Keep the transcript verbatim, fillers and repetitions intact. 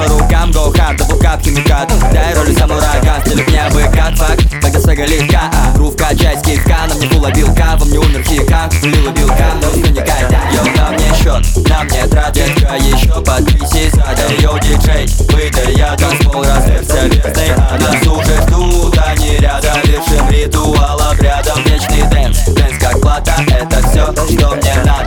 рукам, go hard, дабл-кап, химикат. Дай роли самурай, ган, стиль меня выкат. Факт, когда сэга легка, а грув качать скидка. На мне фула билка, во мне умер хика. Лила билка, но не коньяка. Йоу, на мне счет, на мне трат, детка, еще подписи сзади. Йоу, диджей, выдай я танцпол, разверся верстой. А нас уже ждут, они рядом. Вершим ритуал обрядом, вечный дэнс. Дэнс как плата, это все, что мне надо.